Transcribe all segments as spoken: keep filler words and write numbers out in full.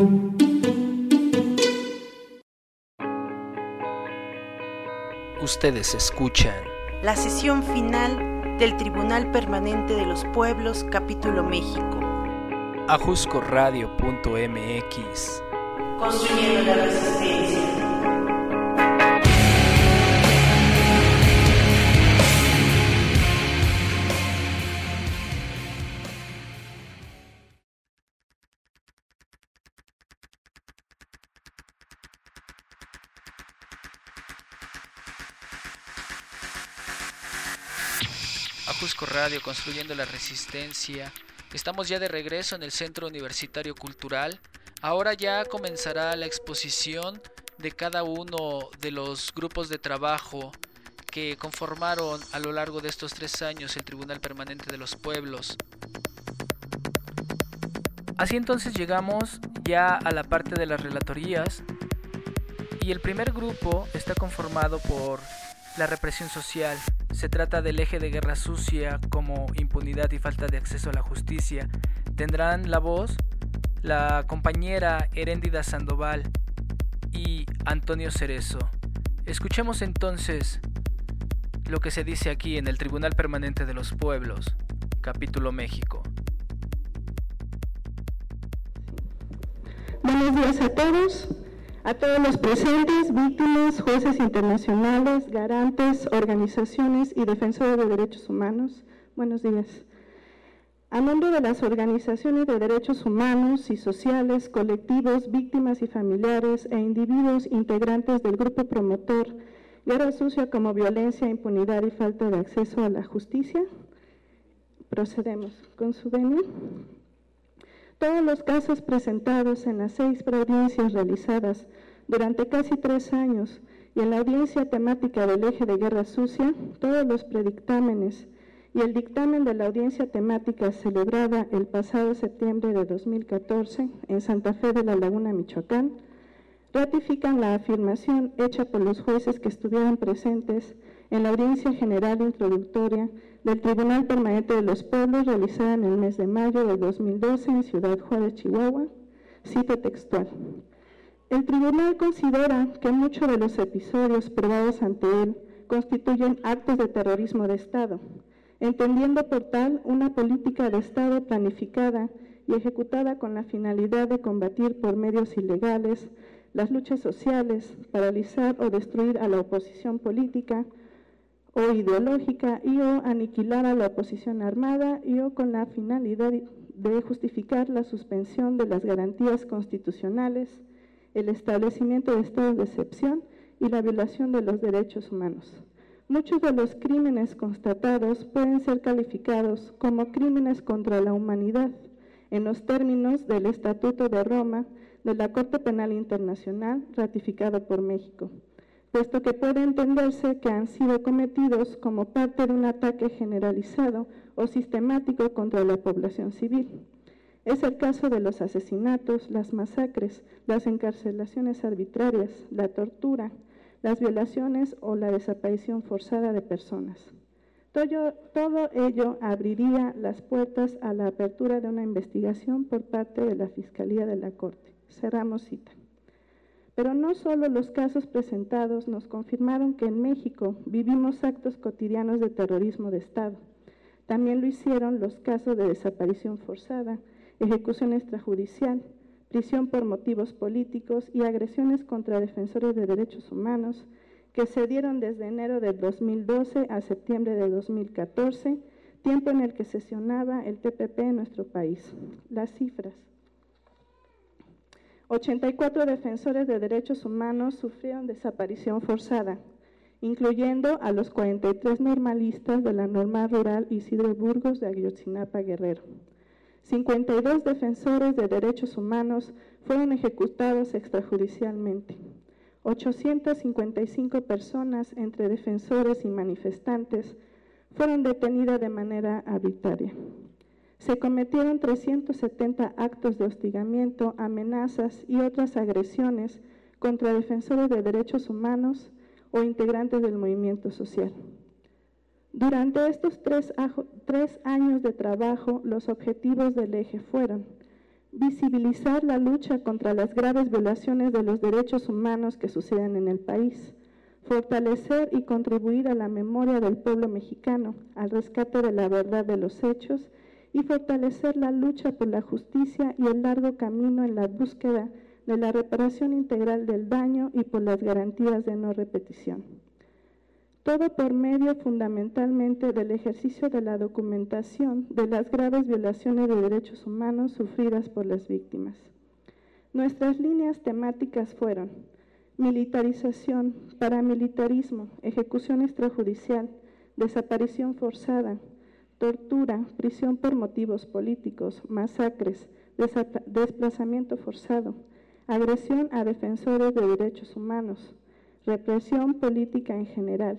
Ustedes escuchan la sesión final del Tribunal Permanente de los Pueblos, Capítulo México. Ajusco Radio punto M X. Construyendo la resistencia. Ajusco Radio, construyendo la resistencia. Estamos ya de regreso en el Centro Universitario Cultural. Ahora ya comenzará la exposición de cada uno de los grupos de trabajo que conformaron a lo largo de estos tres años el Tribunal Permanente de los Pueblos. Así entonces llegamos ya a la parte de las relatorías, y el primer grupo está conformado por la represión social. Se trata del eje de guerra sucia como impunidad y falta de acceso a la justicia. Tendrán la voz la compañera Heréndida Sandoval y Antonio Cerezo. Escuchemos entonces lo que se dice aquí en el Tribunal Permanente de los Pueblos, Capítulo México. Buenos días a todos. A todos los presentes, víctimas, jueces internacionales, garantes, organizaciones y defensores de derechos humanos, buenos días. A nombre de las organizaciones de derechos humanos y sociales, colectivos, víctimas y familiares e individuos integrantes del grupo promotor Guerra Sucia como Violencia, Impunidad y Falta de Acceso a la Justicia, procedemos con su venia. Todos los casos presentados en las seis preaudiencias realizadas durante casi tres años y en la audiencia temática del eje de guerra sucia, todos los predictámenes y el dictamen de la audiencia temática celebrada el pasado septiembre de dos mil catorce en Santa Fe de la Laguna, Michoacán, ratifican la afirmación hecha por los jueces que estuvieron presentes en la audiencia general introductoria del Tribunal Permanente de los Pueblos realizada en el mes de mayo del dos mil doce en Ciudad Juárez, Chihuahua. Cita textual. El tribunal considera que muchos de los episodios probados ante él constituyen actos de terrorismo de Estado, entendiendo por tal una política de Estado planificada y ejecutada con la finalidad de combatir por medios ilegales las luchas sociales, paralizar o destruir a la oposición política o ideológica y o aniquilar a la oposición armada y o con la finalidad de justificar la suspensión de las garantías constitucionales, el establecimiento de estados de excepción y la violación de los derechos humanos. Muchos de los crímenes constatados pueden ser calificados como crímenes contra la humanidad en los términos del Estatuto de Roma de la Corte Penal Internacional ratificado por México, puesto que puede entenderse que han sido cometidos como parte de un ataque generalizado o sistemático contra la población civil. Es el caso de los asesinatos, las masacres, las encarcelaciones arbitrarias, la tortura, las violaciones o la desaparición forzada de personas. Todo, todo ello abriría las puertas a la apertura de una investigación por parte de la Fiscalía de la Corte. Cerramos cita. Pero no solo los casos presentados nos confirmaron que en México vivimos actos cotidianos de terrorismo de Estado. También lo hicieron los casos de desaparición forzada, ejecución extrajudicial, prisión por motivos políticos y agresiones contra defensores de derechos humanos que se dieron desde enero del dos mil doce a septiembre de dos mil catorce, tiempo en el que sesionaba el T P P en nuestro país. Las cifras. ochenta y cuatro defensores de derechos humanos sufrieron desaparición forzada, incluyendo a los cuarenta y tres normalistas de la normal rural Isidro Burgos de Ayotzinapa, Guerrero. cincuenta y dos defensores de derechos humanos fueron ejecutados extrajudicialmente. ochocientas cincuenta y cinco personas, entre defensores y manifestantes, fueron detenidas de manera arbitraria. Se cometieron trescientos setenta actos de hostigamiento, amenazas y otras agresiones contra defensores de derechos humanos o integrantes del movimiento social. Durante estos tres, tres años de trabajo, los objetivos del eje fueron visibilizar la lucha contra las graves violaciones de los derechos humanos que suceden en el país, fortalecer y contribuir a la memoria del pueblo mexicano, al rescate de la verdad de los hechos y fortalecer la lucha por la justicia y el largo camino en la búsqueda de la reparación integral del daño y por las garantías de no repetición. Todo por medio fundamentalmente del ejercicio de la documentación de las graves violaciones de derechos humanos sufridas por las víctimas. Nuestras líneas temáticas fueron militarización, paramilitarismo, ejecución extrajudicial, desaparición forzada, tortura, prisión por motivos políticos, masacres, desplazamiento forzado, agresión a defensores de derechos humanos, represión política en general.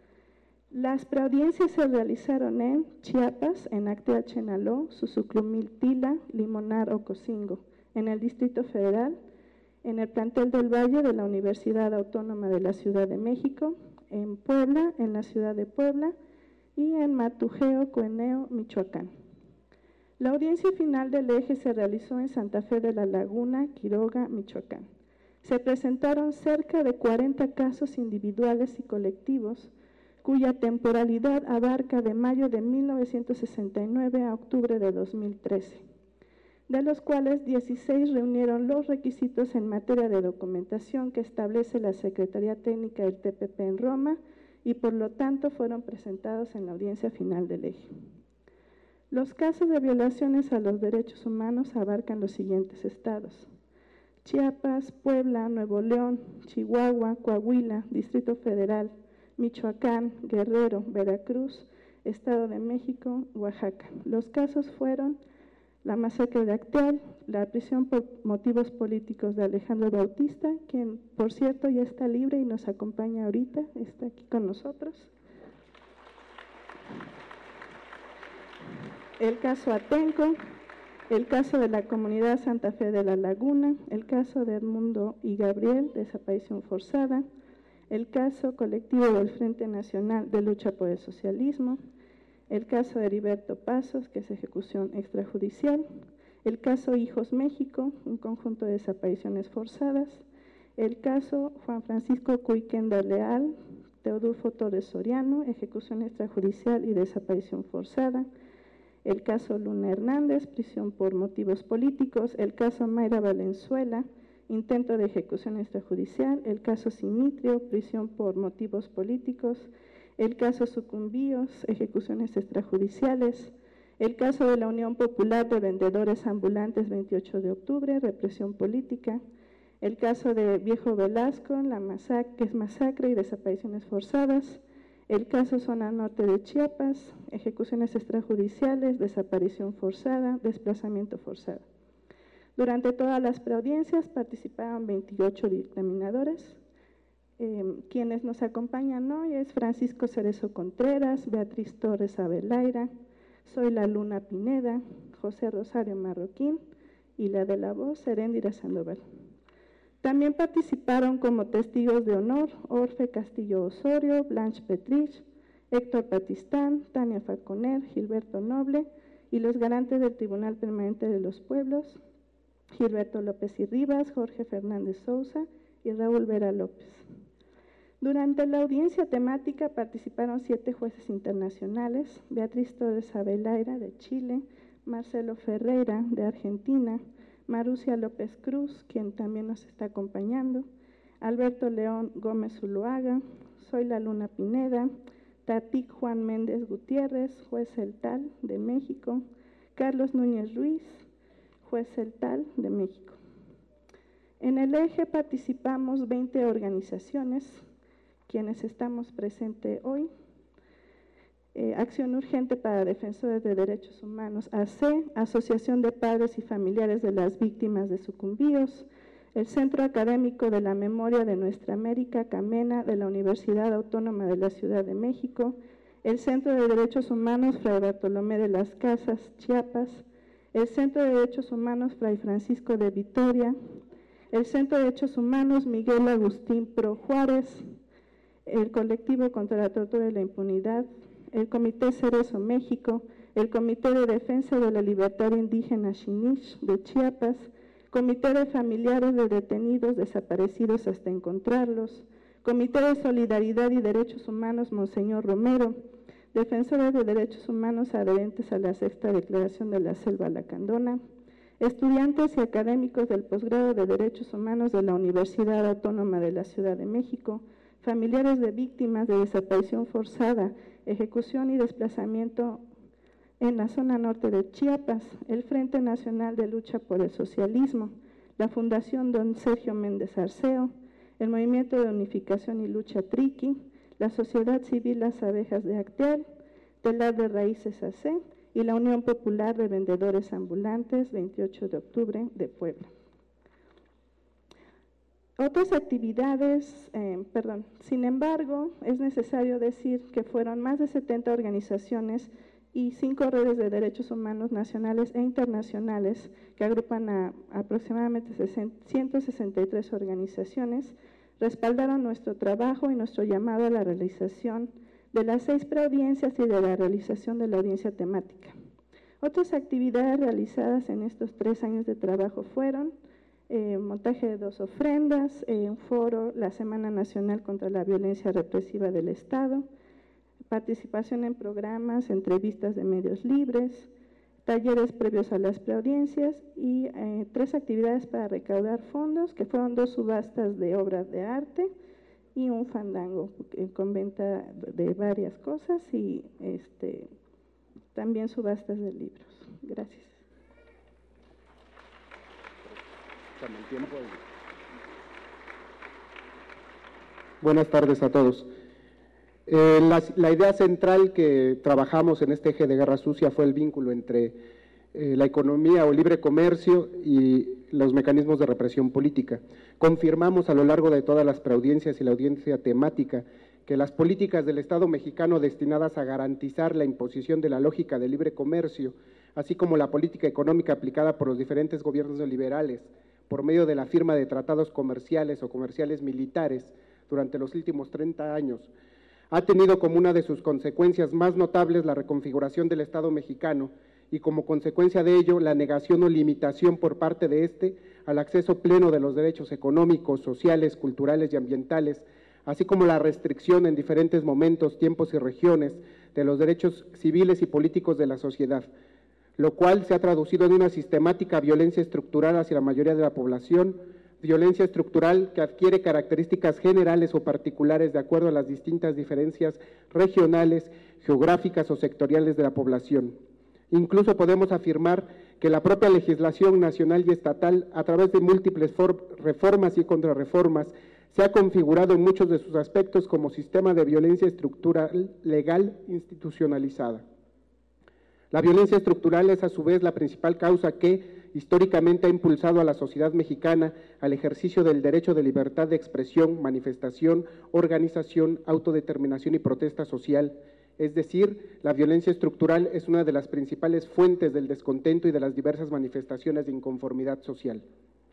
Las preaudiencias se realizaron en Chiapas, en Actea Chenaló, Susuclumil Tila, Limonar Ocosingo, en el Distrito Federal, en el plantel del Valle de la Universidad Autónoma de la Ciudad de México, en Puebla, en la ciudad de Puebla, y en Matujeo, Cueneo, Michoacán. La audiencia final del eje se realizó en Santa Fe de la Laguna, Quiroga, Michoacán. Se presentaron cerca de cuarenta casos individuales y colectivos, cuya temporalidad abarca de mayo de mil novecientos sesenta y nueve a octubre de dos mil trece, de los cuales dieciséis reunieron los requisitos en materia de documentación que establece la Secretaría Técnica del T P P en Roma y por lo tanto fueron presentados en la audiencia final del eje. Los casos de violaciones a los derechos humanos abarcan los siguientes estados: Chiapas, Puebla, Nuevo León, Chihuahua, Coahuila, Distrito Federal, Michoacán, Guerrero, Veracruz, Estado de México, Oaxaca. Los casos fueron la masacre de Acteal, la prisión por motivos políticos de Alejandro Bautista, quien por cierto ya está libre y nos acompaña ahorita, está aquí con nosotros. El caso Atenco, el caso de la comunidad Santa Fe de la Laguna, el caso de Edmundo y Gabriel, desaparición forzada, el caso colectivo del Frente Nacional de Lucha por el Socialismo, el caso de Heriberto Pasos, que es ejecución extrajudicial, el caso Hijos México, un conjunto de desapariciones forzadas, el caso Juan Francisco Cuiquenda Leal, Teodulfo Torres Soriano, ejecución extrajudicial y desaparición forzada, el caso Luna Hernández, prisión por motivos políticos, el caso Mayra Valenzuela, intento de ejecución extrajudicial, el caso Simitrio, prisión por motivos políticos, el caso Sucumbíos, ejecuciones extrajudiciales, el caso de la Unión Popular de Vendedores Ambulantes veintiocho de octubre, represión política, el caso de Viejo Velasco, la masacre, que es masacre y desapariciones forzadas, el caso Zona Norte de Chiapas, ejecuciones extrajudiciales, desaparición forzada, desplazamiento forzado. Durante todas las preaudiencias participaron veintiocho dictaminadores. Eh, quienes nos acompañan hoy es Francisco Cerezo Contreras, Beatriz Torres Abelaira, Zoila Luna Pineda, José Rosario Marroquín y la de la voz, Heréndira Sandoval. También participaron como testigos de honor Orfe Castillo Osorio, Blanche Petrich, Héctor Patistán, Tania Falconer, Gilberto Noble y los garantes del Tribunal Permanente de los Pueblos, Gilberto López y Rivas, Jorge Fernández Sousa y Raúl Vera López. Durante la audiencia temática participaron siete jueces internacionales: Beatriz Torres Abelaira de Chile, Marcelo Ferreira de Argentina, Marucia López Cruz, quien también nos está acompañando, Alberto León Gómez Zuluaga, Zoila Luna Pineda, Tatic Juan Méndez Gutiérrez, juez Celtal de México, Carlos Núñez Ruiz, juez Celtal de México. En el eje participamos veinte organizaciones, quienes estamos presentes hoy. Eh, Acción Urgente para Defensores de Derechos Humanos, A C, Asociación de Padres y Familiares de las Víctimas de Sucumbíos, el Centro Académico de la Memoria de Nuestra América, Camena, de la Universidad Autónoma de la Ciudad de México, el Centro de Derechos Humanos Fray Bartolomé de las Casas, Chiapas, el Centro de Derechos Humanos Fray Francisco de Vitoria, el Centro de Derechos Humanos Miguel Agustín Pro Juárez, el Colectivo contra la Tortura y la Impunidad, el Comité Cerezo México, el Comité de Defensa de la Libertad Indígena Xinich de Chiapas, Comité de Familiares de Detenidos Desaparecidos hasta encontrarlos, Comité de Solidaridad y Derechos Humanos Monseñor Romero, Defensores de Derechos Humanos adherentes a la Sexta Declaración de la Selva Lacandona, estudiantes y académicos del posgrado de Derechos Humanos de la Universidad Autónoma de la Ciudad de México, familiares de víctimas de desaparición forzada, ejecución y desplazamiento en la zona norte de Chiapas, el Frente Nacional de Lucha por el Socialismo, la Fundación Don Sergio Méndez Arceo, el Movimiento de Unificación y Lucha Triqui, la Sociedad Civil Las Abejas de Acteal, Telar de Raíces A C y la Unión Popular de Vendedores Ambulantes, veintiocho de octubre de Puebla. Otras actividades, eh, perdón, sin embargo, es necesario decir que fueron más de setenta organizaciones y cinco redes de derechos humanos nacionales e internacionales que agrupan a aproximadamente ciento sesenta y tres organizaciones, respaldaron nuestro trabajo y nuestro llamado a la realización de las seis preaudiencias y de la realización de la audiencia temática. Otras actividades realizadas en estos tres años de trabajo fueron eh, montaje de dos ofrendas, eh, un foro, la Semana Nacional contra la Violencia Represiva del Estado, participación en programas, entrevistas de medios libres, talleres previos a las preaudiencias y eh, tres actividades para recaudar fondos, que fueron dos subastas de obras de arte y un fandango eh, con venta de varias cosas y este, también subastas de libros. Gracias. Buenas tardes a todos. Eh, la, la idea central que trabajamos en este eje de guerra sucia fue el vínculo entre eh, la economía o libre comercio y los mecanismos de represión política. Confirmamos a lo largo de todas las preaudiencias y la audiencia temática que las políticas del Estado mexicano destinadas a garantizar la imposición de la lógica de libre comercio, así como la política económica aplicada por los diferentes gobiernos neoliberales por medio de la firma de tratados comerciales o comerciales militares durante los últimos treinta años, ha tenido como una de sus consecuencias más notables la reconfiguración del Estado mexicano y como consecuencia de ello la negación o limitación por parte de éste al acceso pleno de los derechos económicos, sociales, culturales y ambientales, así como la restricción en diferentes momentos, tiempos y regiones de los derechos civiles y políticos de la sociedad, lo cual se ha traducido en una sistemática violencia estructural hacia la mayoría de la población, violencia estructural que adquiere características generales o particulares de acuerdo a las distintas diferencias regionales, geográficas o sectoriales de la población. Incluso podemos afirmar que la propia legislación nacional y estatal, a través de múltiples reformas y contrarreformas, se ha configurado en muchos de sus aspectos como sistema de violencia estructural legal institucionalizada. La violencia estructural es a su vez la principal causa que históricamente ha impulsado a la sociedad mexicana al ejercicio del derecho de libertad de expresión, manifestación, organización, autodeterminación y protesta social. Es decir, la violencia estructural es una de las principales fuentes del descontento y de las diversas manifestaciones de inconformidad social.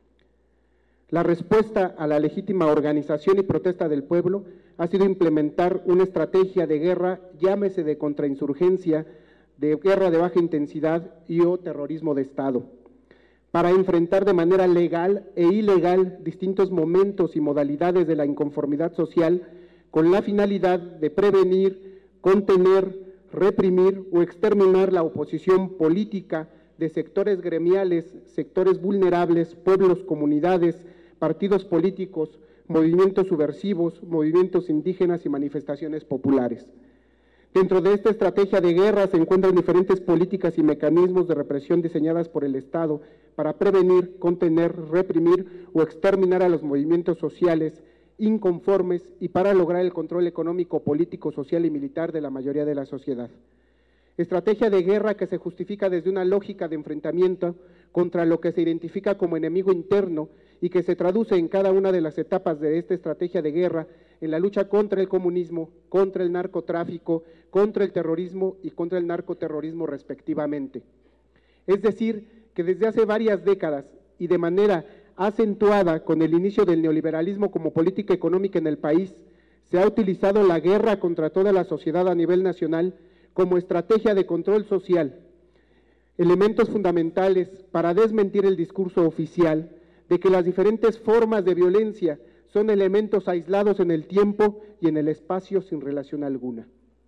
La respuesta a la legítima organización y protesta del pueblo ha sido implementar una estrategia de guerra, llámese de contrainsurgencia, de guerra de baja intensidad y o terrorismo de Estado, para enfrentar de manera legal e ilegal distintos momentos y modalidades de la inconformidad social con la finalidad de prevenir, contener, reprimir o exterminar la oposición política de sectores gremiales, sectores vulnerables, pueblos, comunidades, partidos políticos, movimientos subversivos, movimientos indígenas y manifestaciones populares. Dentro de esta estrategia de guerra se encuentran diferentes políticas y mecanismos de represión diseñadas por el Estado para prevenir, contener, reprimir o exterminar a los movimientos sociales inconformes y para lograr el control económico, político, social y militar de la mayoría de la sociedad. Estrategia de guerra que se justifica desde una lógica de enfrentamiento contra lo que se identifica como enemigo interno y que se traduce en cada una de las etapas de esta estrategia de guerra en la lucha contra el comunismo, contra el narcotráfico, contra el terrorismo y contra el narcoterrorismo respectivamente. Es decir, que desde hace varias décadas y de manera acentuada con el inicio del neoliberalismo como política económica en el país, se ha utilizado la guerra contra toda la sociedad a nivel nacional como estrategia de control social, elementos fundamentales para desmentir el discurso oficial de que las diferentes formas de violencia son elementos aislados en el tiempo y en el espacio sin relación alguna.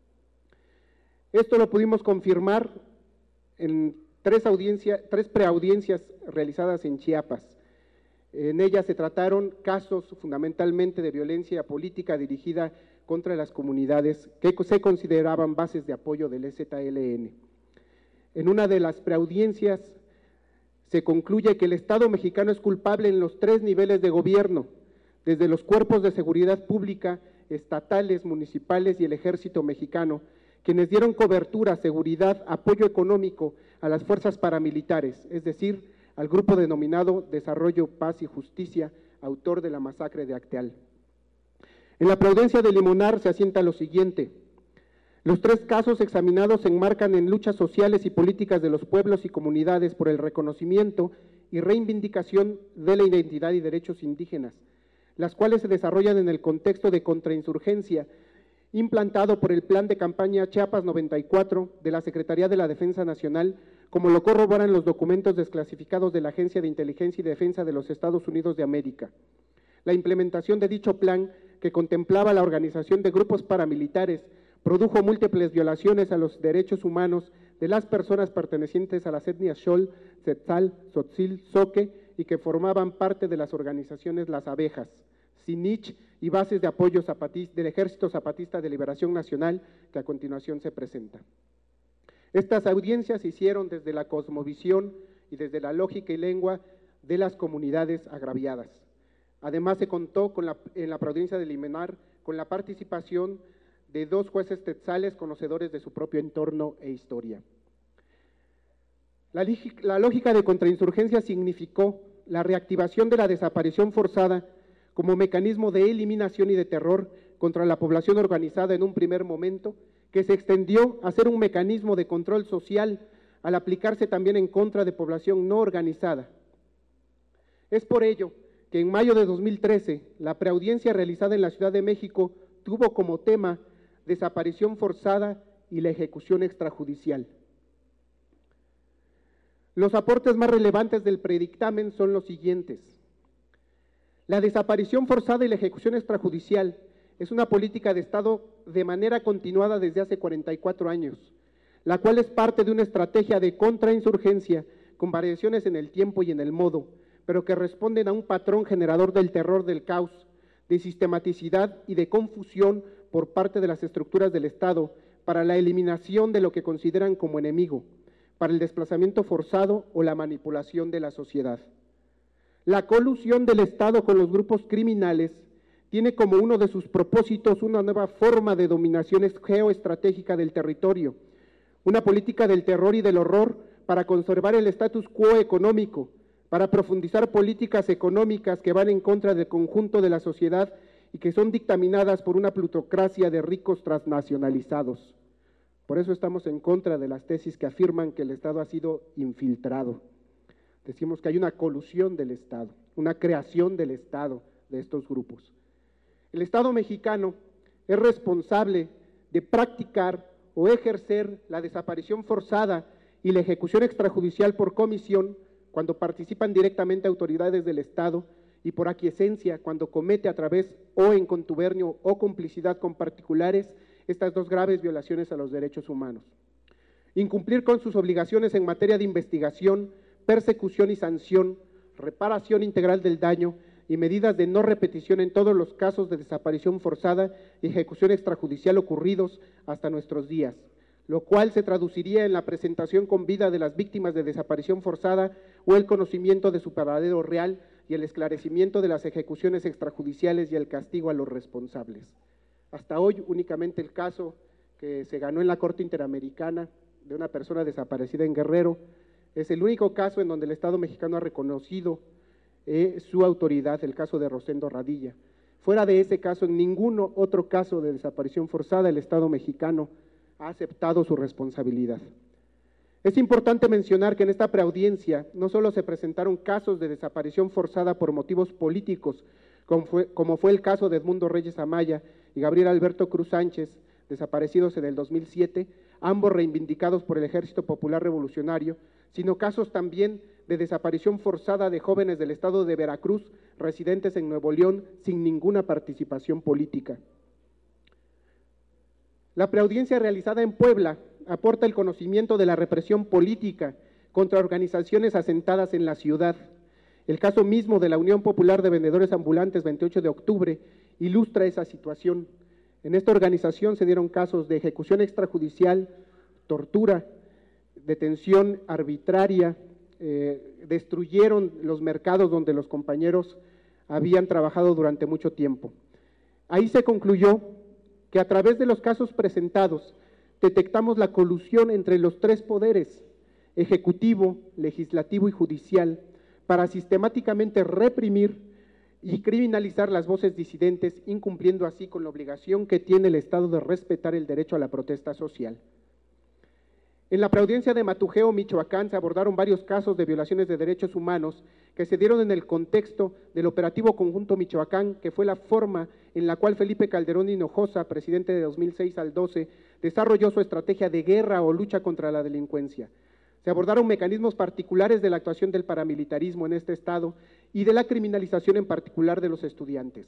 Esto lo pudimos confirmar en tres, audiencia, tres preaudiencias realizadas en Chiapas. En ellas se trataron casos fundamentalmente de violencia política dirigida contra las comunidades que se consideraban bases de apoyo del E Z L N. En una de las preaudiencias se concluye que el Estado mexicano es culpable en los tres niveles de gobierno, desde los cuerpos de seguridad pública, estatales, municipales y el Ejército mexicano, quienes dieron cobertura, seguridad, apoyo económico a las fuerzas paramilitares, es decir, al grupo denominado Desarrollo, Paz y Justicia, autor de la masacre de Acteal. En la preaudiencia de Limonar se asienta lo siguiente: los tres casos examinados se enmarcan en luchas sociales y políticas de los pueblos y comunidades por el reconocimiento y reivindicación de la identidad y derechos indígenas, las cuales se desarrollan en el contexto de contrainsurgencia implantado por el Plan de Campaña Chiapas noventa y cuatro de la Secretaría de la Defensa Nacional, como lo corroboran los documentos desclasificados de la Agencia de Inteligencia y Defensa de los Estados Unidos de América. La implementación de dicho plan, que contemplaba la organización de grupos paramilitares, produjo múltiples violaciones a los derechos humanos de las personas pertenecientes a las etnias Xol, Tzetzal, Tzotzil, Zoque y que formaban parte de las organizaciones Las Abejas, Sinich y bases de apoyo zapatista, del Ejército Zapatista de Liberación Nacional, que a continuación se presenta. Estas audiencias se hicieron desde la cosmovisión y desde la lógica y lengua de las comunidades agraviadas. Además, se contó con la, en la preaudiencia de Limonar con la participación de dos jueces tetzales conocedores de su propio entorno e historia. La, la lógica de contrainsurgencia significó la reactivación de la desaparición forzada como mecanismo de eliminación y de terror contra la población organizada en un primer momento, que se extendió a ser un mecanismo de control social al aplicarse también en contra de población no organizada. Es por ello que en mayo de dos mil trece, la preaudiencia realizada en la Ciudad de México tuvo como tema desaparición forzada y la ejecución extrajudicial. Los aportes más relevantes del predictamen son los siguientes. La desaparición forzada y la ejecución extrajudicial es una política de Estado de manera continuada desde hace cuarenta y cuatro años, la cual es parte de una estrategia de contrainsurgencia con variaciones en el tiempo y en el modo, pero que responden a un patrón generador del terror del caos, de sistematicidad y de confusión por parte de las estructuras del Estado para la eliminación de lo que consideran como enemigo, para el desplazamiento forzado o la manipulación de la sociedad. La colusión del Estado con los grupos criminales tiene como uno de sus propósitos una nueva forma de dominación geoestratégica del territorio, una política del terror y del horror para conservar el status quo económico, para profundizar políticas económicas que van en contra del conjunto de la sociedad y que son dictaminadas por una plutocracia de ricos transnacionalizados. Por eso estamos en contra de las tesis que afirman que el Estado ha sido infiltrado. Decimos que hay una colusión del Estado, una creación del Estado de estos grupos. El Estado mexicano es responsable de practicar o ejercer la desaparición forzada y la ejecución extrajudicial por comisión cuando participan directamente autoridades del Estado y por aquiescencia cuando comete a través o en contubernio o complicidad con particulares estas dos graves violaciones a los derechos humanos. Incumplir con sus obligaciones en materia de investigación, persecución y sanción, reparación integral del daño y medidas de no repetición en todos los casos de desaparición forzada y ejecución extrajudicial ocurridos hasta nuestros días, lo cual se traduciría en la presentación con vida de las víctimas de desaparición forzada o el conocimiento de su paradero real y el esclarecimiento de las ejecuciones extrajudiciales y el castigo a los responsables. Hasta hoy únicamente el caso que se ganó en la Corte Interamericana de una persona desaparecida en Guerrero es el único caso en donde el Estado mexicano ha reconocido eh, su autoridad, el caso de Rosendo Radilla. Fuera de ese caso, en ningún otro caso de desaparición forzada el Estado mexicano ha aceptado su responsabilidad. Es importante mencionar que en esta preaudiencia no solo se presentaron casos de desaparición forzada por motivos políticos, como fue, como fue el caso de Edmundo Reyes Amaya y Gabriel Alberto Cruz Sánchez, desaparecidos en el dos mil siete, ambos reivindicados por el Ejército Popular Revolucionario, sino casos también de desaparición forzada de jóvenes del estado de Veracruz, residentes en Nuevo León, sin ninguna participación política. La preaudiencia realizada en Puebla aporta el conocimiento de la represión política contra organizaciones asentadas en la ciudad. El caso mismo de la Unión Popular de Vendedores Ambulantes veintiocho de octubre ilustra esa situación. En esta organización se dieron casos de ejecución extrajudicial, tortura, detención arbitraria, eh, destruyeron los mercados donde los compañeros habían trabajado durante mucho tiempo. Ahí se concluyó que a través de los casos presentados detectamos la colusión entre los tres poderes, ejecutivo, legislativo y judicial, para sistemáticamente reprimir y criminalizar las voces disidentes, incumpliendo así con la obligación que tiene el Estado de respetar el derecho a la protesta social. En la preaudiencia de Matujeo, Michoacán, se abordaron varios casos de violaciones de derechos humanos que se dieron en el contexto del Operativo Conjunto Michoacán, que fue la forma en la cual Felipe Calderón Hinojosa, presidente de dos mil seis al doce, desarrolló su estrategia de guerra o lucha contra la delincuencia. Se abordaron mecanismos particulares de la actuación del paramilitarismo en este estado y de la criminalización en particular de los estudiantes.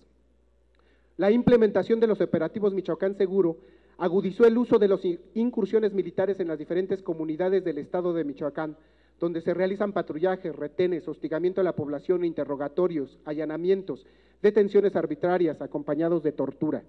La implementación de los operativos Michoacán Seguro agudizó el uso de las incursiones militares en las diferentes comunidades del estado de Michoacán, donde se realizan patrullajes, retenes, hostigamiento a la población, interrogatorios, allanamientos, detenciones arbitrarias acompañados de tortura.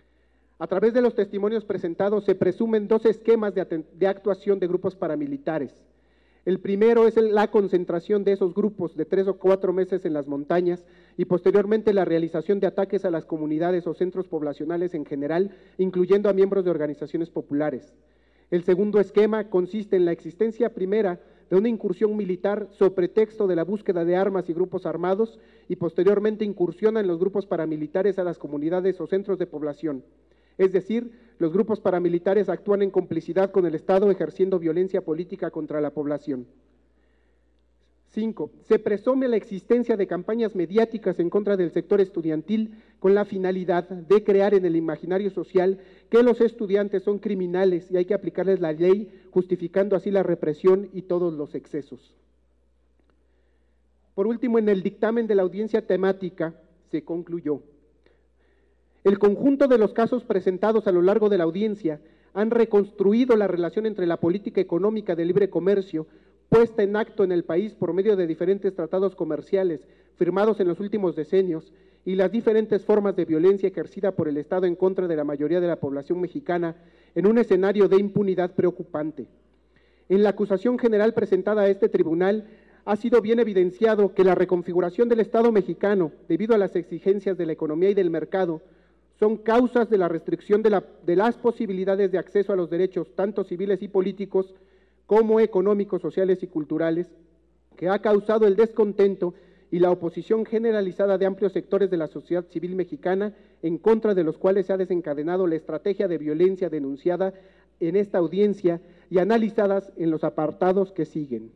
A través de los testimonios presentados se presumen dos esquemas de, de actuación de grupos paramilitares. El primero es la concentración de esos grupos de tres o cuatro meses en las montañas y posteriormente la realización de ataques a las comunidades o centros poblacionales en general, incluyendo a miembros de organizaciones populares. El segundo esquema consiste en la existencia primera de una incursión militar sobre pretexto de la búsqueda de armas y grupos armados y posteriormente incursionan los grupos paramilitares a las comunidades o centros de población. Es decir, los grupos paramilitares actúan en complicidad con el Estado ejerciendo violencia política contra la población. Cinco, se presume la existencia de campañas mediáticas en contra del sector estudiantil con la finalidad de crear en el imaginario social que los estudiantes son criminales y hay que aplicarles la ley, justificando así la represión y todos los excesos. Por último, en el dictamen de la audiencia temática se concluyó: el conjunto de los casos presentados a lo largo de la audiencia han reconstruido la relación entre la política económica de libre comercio puesta en acto en el país por medio de diferentes tratados comerciales firmados en los últimos decenios y las diferentes formas de violencia ejercida por el Estado en contra de la mayoría de la población mexicana en un escenario de impunidad preocupante. En la acusación general presentada a este tribunal ha sido bien evidenciado que la reconfiguración del Estado mexicano, debido a las exigencias de la economía y del mercado, son causas de la restricción de, la, de las posibilidades de acceso a los derechos, tanto civiles y políticos, como económicos, sociales y culturales, que ha causado el descontento y la oposición generalizada de amplios sectores de la sociedad civil mexicana, en contra de los cuales se ha desencadenado la estrategia de violencia denunciada en esta audiencia y analizadas en los apartados que siguen.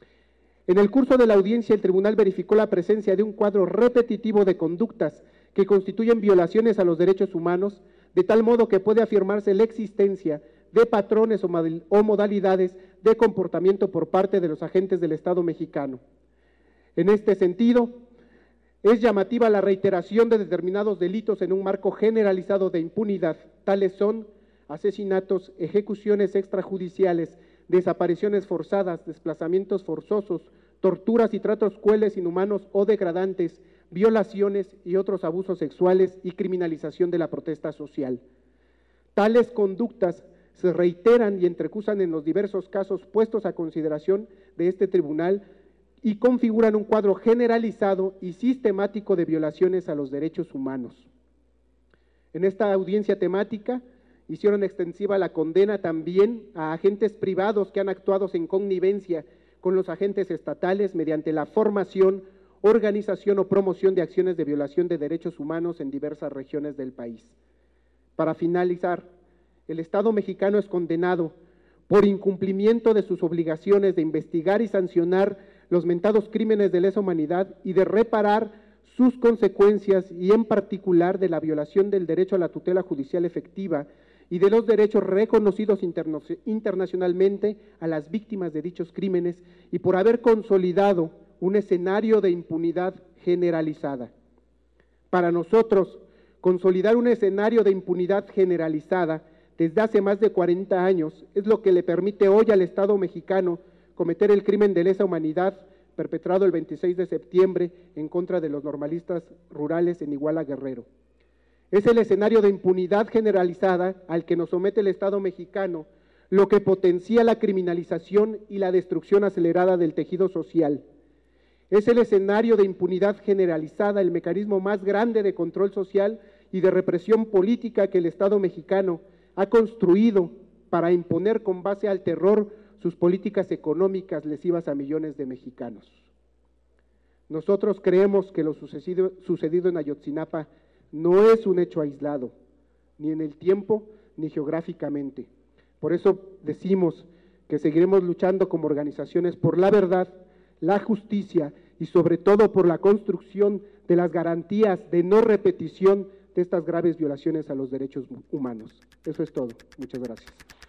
En el curso de la audiencia, el tribunal verificó la presencia de un cuadro repetitivo de conductas que constituyen violaciones a los derechos humanos, de tal modo que puede afirmarse la existencia de patrones o modalidades de comportamiento por parte de los agentes del Estado mexicano. En este sentido, es llamativa la reiteración de determinados delitos en un marco generalizado de impunidad. Tales son asesinatos, ejecuciones extrajudiciales, desapariciones forzadas, desplazamientos forzosos, torturas y tratos crueles, inhumanos o degradantes, violaciones y otros abusos sexuales y criminalización de la protesta social. Tales conductas se reiteran y entrecusan en los diversos casos puestos a consideración de este tribunal y configuran un cuadro generalizado y sistemático de violaciones a los derechos humanos. En esta audiencia temática hicieron extensiva la condena también a agentes privados que han actuado en connivencia con los agentes estatales mediante la formación, organización o promoción de acciones de violación de derechos humanos en diversas regiones del país. Para finalizar, el Estado mexicano es condenado por incumplimiento de sus obligaciones de investigar y sancionar los mentados crímenes de lesa humanidad y de reparar sus consecuencias y en particular de la violación del derecho a la tutela judicial efectiva y de los derechos reconocidos interna- internacionalmente a las víctimas de dichos crímenes y por haber consolidado un escenario de impunidad generalizada. Para nosotros, consolidar un escenario de impunidad generalizada desde hace más de cuarenta años es lo que le permite hoy al Estado mexicano cometer el crimen de lesa humanidad perpetrado el veintiséis de septiembre en contra de los normalistas rurales en Iguala Guerrero. Es el escenario de impunidad generalizada al que nos somete el Estado mexicano, lo que potencia la criminalización y la destrucción acelerada del tejido social. Es el escenario de impunidad generalizada el mecanismo más grande de control social y de represión política que el Estado mexicano ha construido para imponer con base al terror sus políticas económicas lesivas a millones de mexicanos. Nosotros creemos que lo sucedido, sucedido en Ayotzinapa no es un hecho aislado, ni en el tiempo ni geográficamente. Por eso decimos que seguiremos luchando como organizaciones por la verdad, la justicia y sobre todo por la construcción de las garantías de no repetición de estas graves violaciones a los derechos humanos. Eso es todo. Muchas gracias.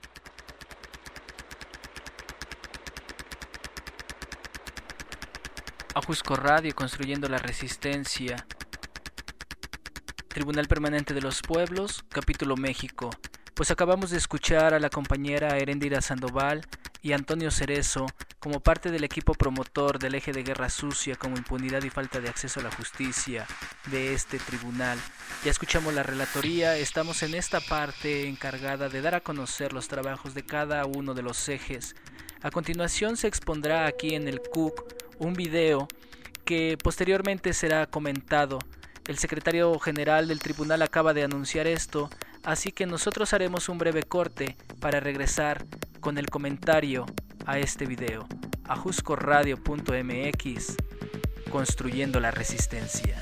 Ajusco Radio, construyendo la resistencia. Tribunal Permanente de los Pueblos, Capítulo México. Pues acabamos de escuchar a la compañera Heréndira Sandoval y Antonio Cerezo como parte del equipo promotor del eje de guerra sucia como impunidad y falta de acceso a la justicia de este tribunal. Ya escuchamos la relatoría, estamos en esta parte encargada de dar a conocer los trabajos de cada uno de los ejes. A continuación se expondrá aquí en el C U C un video que posteriormente será comentado. El secretario general del tribunal acaba de anunciar esto, así que nosotros haremos un breve corte para regresar con el comentario a este video. ajusco radio punto m x, construyendo la resistencia.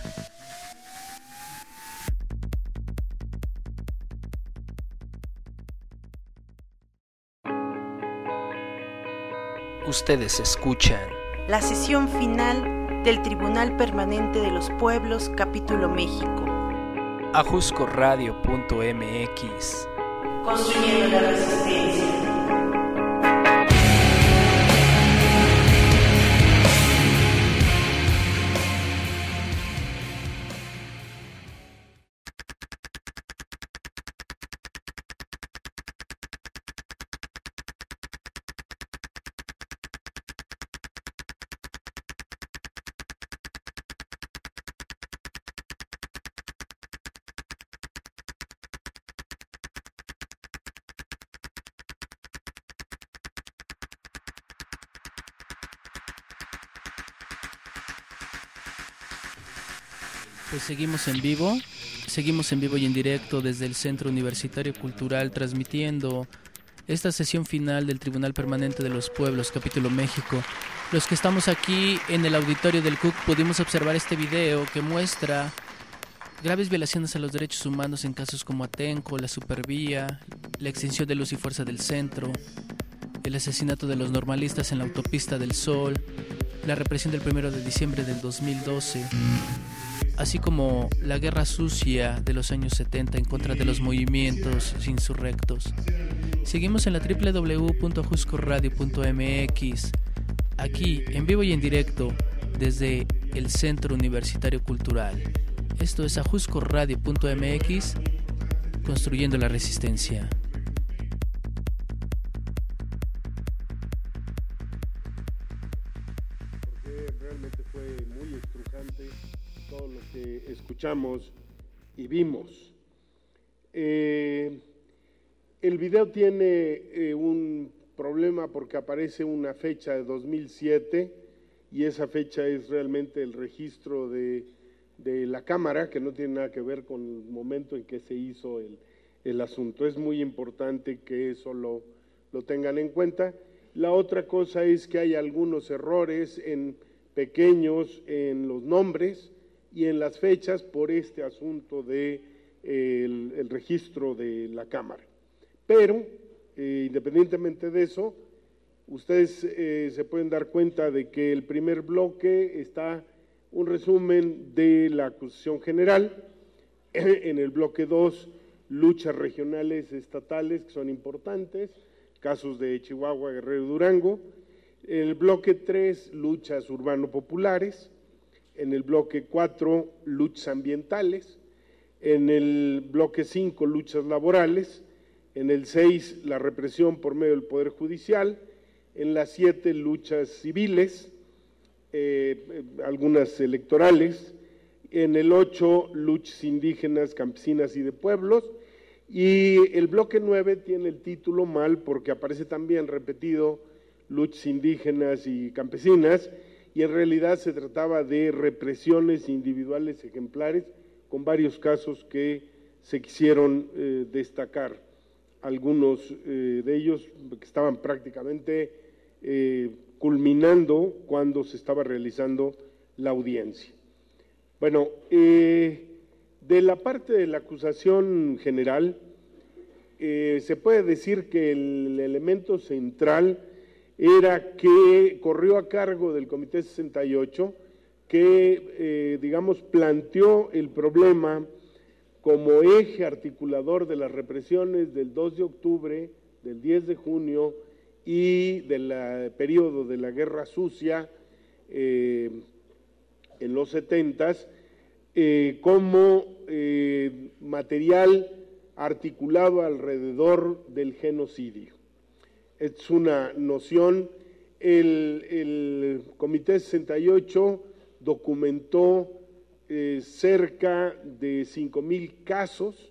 Ustedes escuchan la sesión final del Tribunal Permanente de los Pueblos, Capítulo México. ajusco radio punto m x, construyendo la resistencia. Pues seguimos en vivo, seguimos en vivo y en directo desde el Centro Universitario Cultural, transmitiendo esta sesión final del Tribunal Permanente de los Pueblos, Capítulo México. Los que estamos aquí en el auditorio del C U C pudimos observar este video que muestra graves violaciones a los derechos humanos en casos como Atenco, la Supervía, la extinción de Luz y Fuerza del Centro, el asesinato de los normalistas en la Autopista del Sol, la represión del primero de diciembre del dos mil doce, así como la guerra sucia de los años setenta en contra de los movimientos insurrectos. Seguimos en la doble u doble u doble u punto ajusco radio punto m x, aquí en vivo y en directo desde el Centro Universitario Cultural. Esto es ajusco radio punto m x, construyendo la resistencia. Porque realmente fue muy estrujante todo lo que escuchamos y vimos. Eh, el video tiene eh, un problema porque aparece una fecha de dos mil siete y esa fecha es realmente el registro de, de la Cámara, que no tiene nada que ver con el momento en que se hizo el, el asunto. Es muy importante que eso lo, lo tengan en cuenta. La otra cosa es que hay algunos errores en pequeños en los nombres y en las fechas por este asunto de eh, el, el registro de la Cámara. Pero, eh, independientemente de eso, ustedes eh, se pueden dar cuenta de que el primer bloque está un resumen de la acusación general, en el bloque dos luchas regionales estatales que son importantes, casos de Chihuahua, Guerrero y Durango. En el bloque tres, luchas urbano-populares. En el bloque cuatro, luchas ambientales. En el bloque cinco, luchas laborales. En el seis, la represión por medio del Poder Judicial. En la siete, luchas civiles, eh, algunas electorales. En el ocho, luchas indígenas, campesinas y de pueblos. Y el bloque nueve tiene el título mal porque aparece también repetido luchas indígenas y campesinas, y en realidad se trataba de represiones individuales ejemplares con varios casos que se quisieron eh, destacar. Algunos eh, de ellos que estaban prácticamente eh, culminando cuando se estaba realizando la audiencia. Bueno, eh, de la parte de la acusación general, eh, se puede decir que el elemento central era que corrió a cargo del Comité sesenta y ocho, que, eh, digamos, planteó el problema como eje articulador de las represiones del dos de octubre, del diez de junio y del periodo de la Guerra Sucia eh, en los setentas, eh, como eh, material articulado alrededor del genocidio. Es una noción, el, el Comité sesenta y ocho documentó eh, cerca de cinco mil casos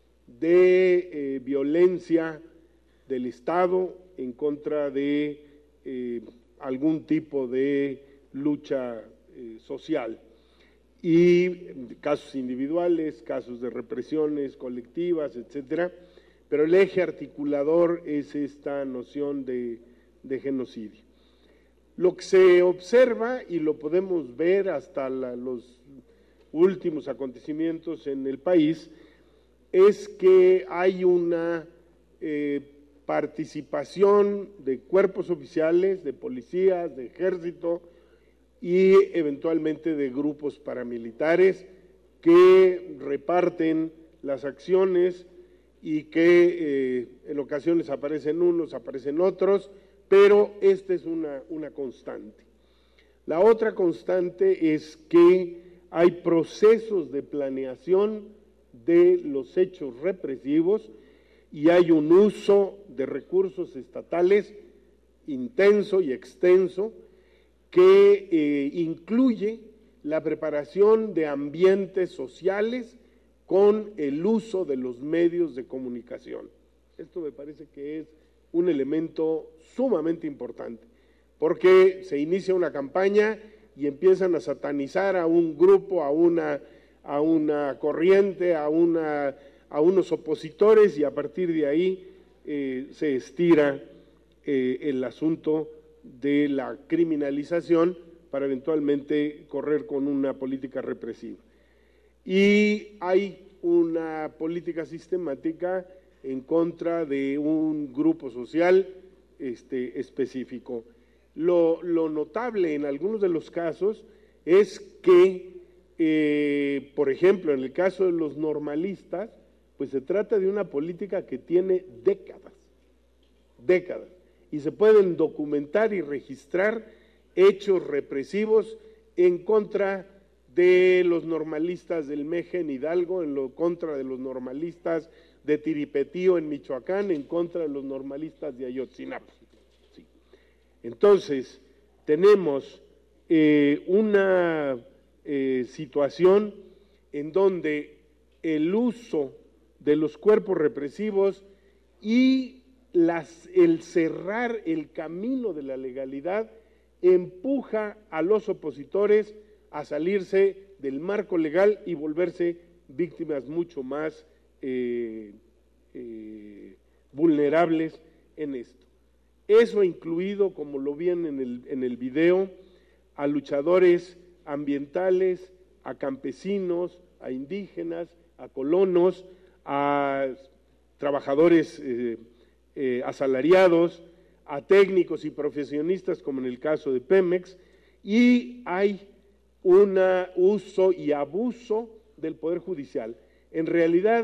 de eh, violencia del Estado en contra de eh, algún tipo de lucha eh, social, y casos individuales, casos de represiones colectivas, etcétera. Pero el eje articulador es esta noción de, de genocidio. Lo que se observa, y lo podemos ver hasta la, los últimos acontecimientos en el país, es que hay una eh, participación de cuerpos oficiales, de policías, de ejército y eventualmente de grupos paramilitares que reparten las acciones y que eh, en ocasiones aparecen unos, aparecen otros, pero esta es una, una constante. La otra constante es que hay procesos de planeación de los hechos represivos y hay un uso de recursos estatales intenso y extenso que eh, incluye la preparación de ambientes sociales con el uso de los medios de comunicación. Esto me parece que es un elemento sumamente importante, porque se inicia una campaña y empiezan a satanizar a un grupo, a una, a una corriente, a, una, a unos opositores, y a partir de ahí eh, se estira eh, el asunto de la criminalización para eventualmente correr con una política represiva. Y hay una política sistemática en contra de un grupo social este, específico. Lo, lo notable en algunos de los casos es que, eh, por ejemplo, en el caso de los normalistas, pues se trata de una política que tiene décadas, décadas, y se pueden documentar y registrar hechos represivos en contra de los normalistas del Meje en Hidalgo, en lo, contra de los normalistas de Tiripetío en Michoacán, en contra de los normalistas de Ayotzinapa. Sí. Entonces, tenemos eh, una eh, situación en donde el uso de los cuerpos represivos y las, el cerrar el camino de la legalidad empuja a los opositores a salirse del marco legal y volverse víctimas mucho más eh, eh, vulnerables en esto. Eso ha incluido, como lo ven en el, en el video, a luchadores ambientales, a campesinos, a indígenas, a colonos, a trabajadores eh, eh, asalariados, a técnicos y profesionistas, como en el caso de Pemex, y hay un uso y abuso del Poder Judicial. En realidad,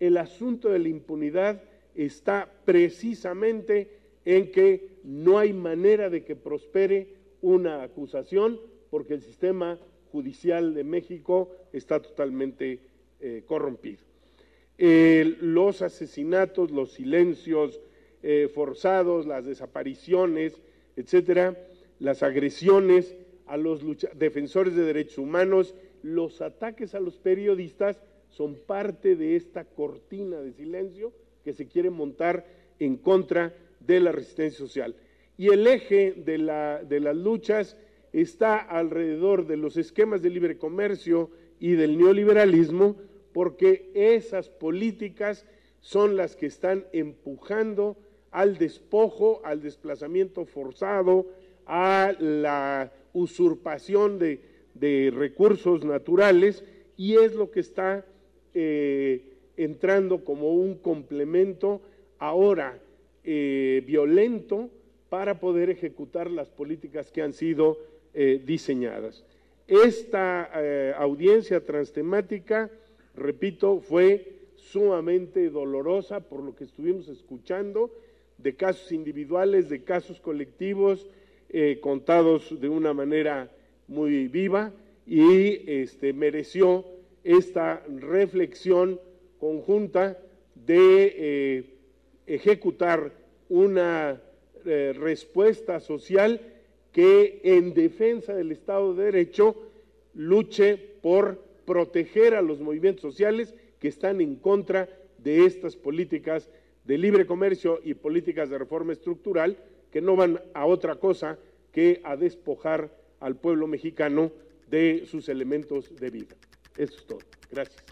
el asunto de la impunidad está precisamente en que no hay manera de que prospere una acusación porque el sistema judicial de México está totalmente eh, corrompido. Eh, los asesinatos, los silencios eh, forzados, las desapariciones, etcétera, las agresiones a los lucha- defensores de derechos humanos, los ataques a los periodistas son parte de esta cortina de silencio que se quiere montar en contra de la resistencia social. Y el eje de, la, de las luchas está alrededor de los esquemas de libre comercio y del neoliberalismo, porque esas políticas son las que están empujando al despojo, al desplazamiento forzado, a la usurpación de, de recursos naturales, y es lo que está eh, entrando como un complemento ahora eh, violento para poder ejecutar las políticas que han sido eh, diseñadas. Esta eh, audiencia transtemática, repito, fue sumamente dolorosa por lo que estuvimos escuchando, de casos individuales, de casos colectivos, eh, contados de una manera muy viva, y este, mereció esta reflexión conjunta de eh, ejecutar una eh, respuesta social que en defensa del Estado de Derecho luche por proteger a los movimientos sociales que están en contra de estas políticas de libre comercio y políticas de reforma estructural que no van a otra cosa que a despojar al pueblo mexicano de sus elementos de vida. Eso es todo. Gracias.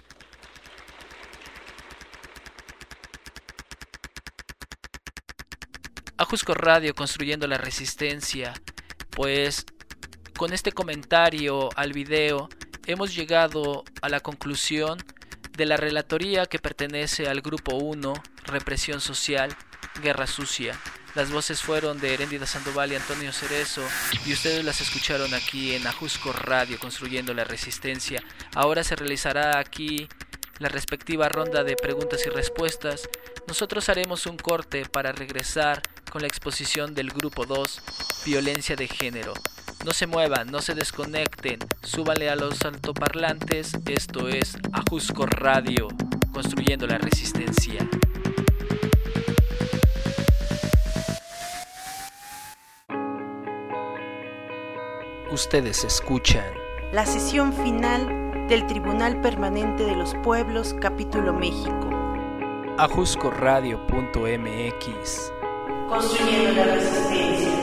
Ajusco Radio, construyendo la resistencia. Pues con este comentario al video hemos llegado a la conclusión de la relatoría que pertenece al Grupo uno, Represión Social, Guerra Sucia. Las voces fueron de Heréndida Sandoval y Antonio Cerezo, y ustedes las escucharon aquí en Ajusco Radio, construyendo la resistencia. Ahora se realizará aquí la respectiva ronda de preguntas y respuestas. Nosotros haremos un corte para regresar con la exposición del Grupo dos, Violencia de Género. No se muevan, no se desconecten, súbanle a los altoparlantes. Esto es Ajusco Radio, construyendo la resistencia. Ustedes escuchan La sesión final del Tribunal Permanente de los Pueblos, Capítulo México. ajusco radio punto m x. Construyendo la resistencia.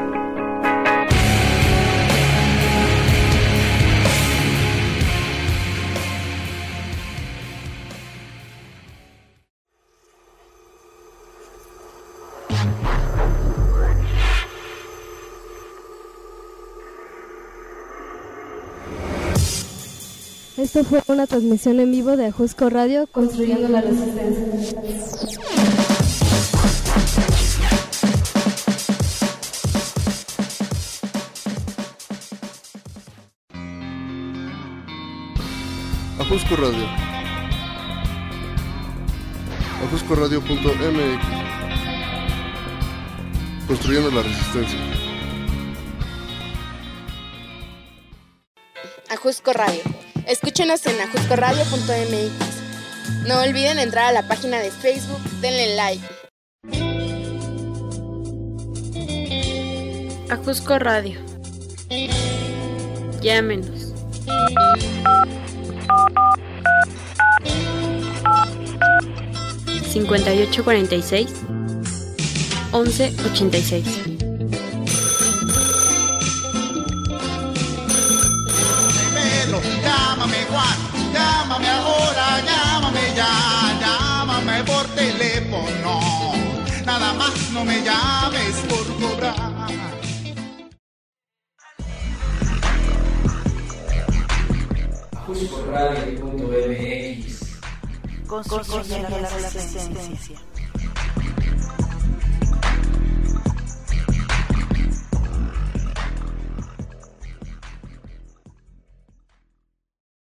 Esto fue una transmisión en vivo de Ajusco Radio, construyendo la resistencia. Ajusco Radio. ajusco radio punto m x. Construyendo la resistencia. Ajusco Radio. Escúchenos en ajusco radio punto m x. No olviden entrar a la página de Facebook, denle like. Ajusco Radio. Llámenos. cincuenta y ocho cuarenta y seis, once ochenta y seis. Llámame Juan, llámame ahora, llámame ya, llámame por teléfono, nada más no me llames por cobrar. ajusco radio punto m x. Construyendo la resistencia.